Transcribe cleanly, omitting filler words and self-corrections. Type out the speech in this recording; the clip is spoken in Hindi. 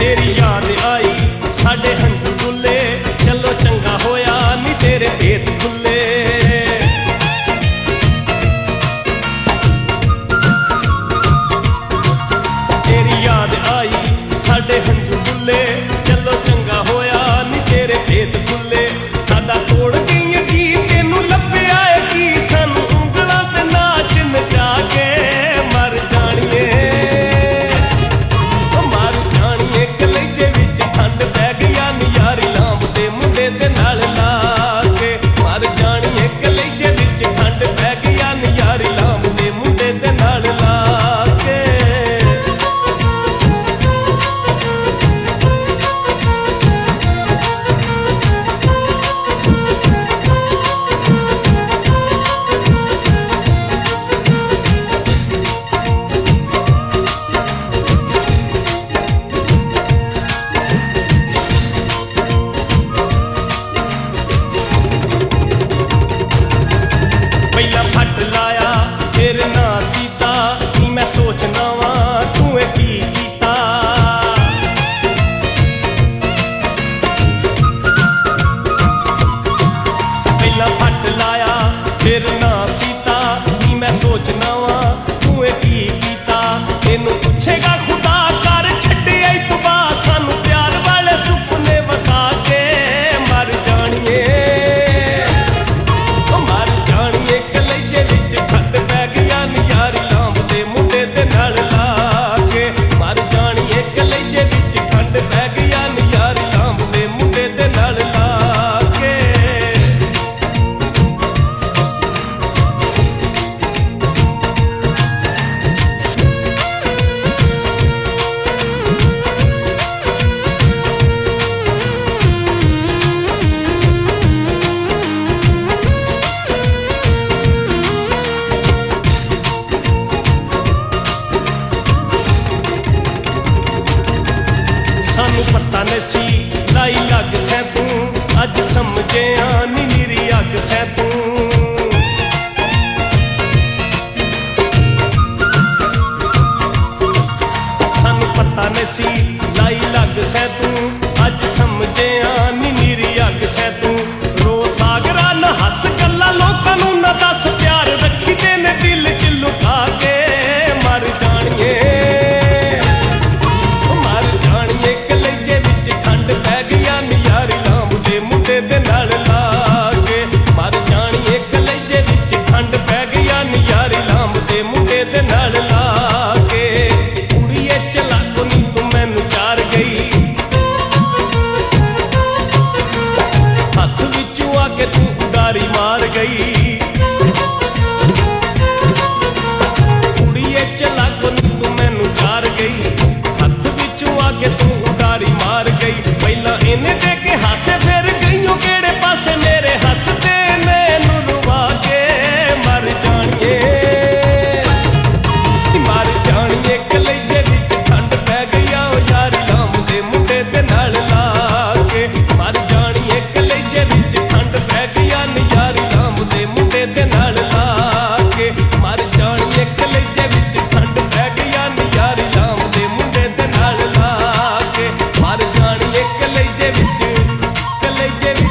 तेरी याद आई साडे हंझू डुले, चलो चंगा होया नी तेरे भेत खुले। तेरी याद आई साडे हंझू डुले, चलो चंगा होया नी तेरे भेत खुले। साडा तोड़ गई की तेनू लभ्या है की, सानू उंगलां ते नाच नचा के मर जाणीए, मर जाणीए। कलेजे विच ठंड पै गई नी यारी लांब दे मुंडे ते नाल ला के, मर जाणीए। कलेजे विच ठंड पै गई नी यारी लांब दे मुंडे ते नाल ला के। पहला फट लाया फिर ना सीता, नी मैं सोचना वा तू की कीता। पहला फट लाया फिर ना सीता, नी मैं सोचना वा तू की कीता। तेनू पूछेगा खुदा कर छड्डिया तबा, सानू प्यार वाले सुपने वखा के मर जाणीए, मर जाणीए। कलेजे विच ठंड पै गई नी यारी लांब दे मुंडे ते नाल ला के, मर जाणीए। कलेजे विच ठंड पै गई नी यारी लांब दे मुंडे ते नाल ला के। सानू पता नसी लाई लग सै तू, अज समझे नी मेरी अग सै तू। सानू पता नसी लाई लग सै तू, अज समझे नी मेरी अग सै तू। रो सागरा न हस गल्ला लोकां नू न दस, प्यार रखी दे ने दिल च लुका के मर जाणीए, मर जाणीए। कलेजे विच ठंड पै गई नी यारी लांब दे मुंडे ते नाल ला के, मर जाणीए। कलेजे विच ठंड पै गई नी यारी लांब दे मुंडे ते नाल ला के। कुड़िए चलाको नी तू मैनू चार गई, हथ विचों आके तू उडारी मार गई। कुड़िए चलाको नी तू मैनू चार गई, हथ विचों आके तू उडारी मार गई। पहला इन्हें दे के हासे फिर गईयों केड़े पासे, मेरे हसदे नैनू रुवा के मर जाणीए, मर जाणीए। कलेजे विच ठंड पै गई ओ यारी लांब दे मुंडे ते नाल ला के, मर जाणीए। कलेजे विच ठंड पै गई नी यारी लांब दे मुंडे ते नाल ला के, मर जाणीए। कलेजे विच ठंड पै गई नी यारी लांब दे मुंडे ते नाल ला के, मर जाणीए। कलेजे विच